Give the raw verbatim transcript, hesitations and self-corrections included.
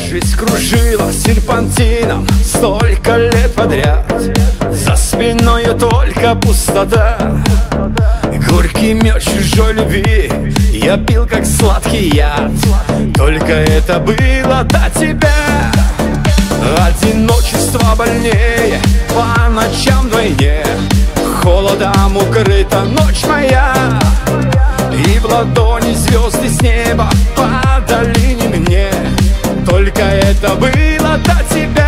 Жизнь кружила серпантином столько лет подряд, за спиною только пустота. Горький мед чужой любви я пил, как сладкий яд. Только это было до тебя. Одиночество больнее, по ночам вдвойне. Холодом укрыта ночь моя, и в ладони звезды с неба падали не мне. Только это было до тебя.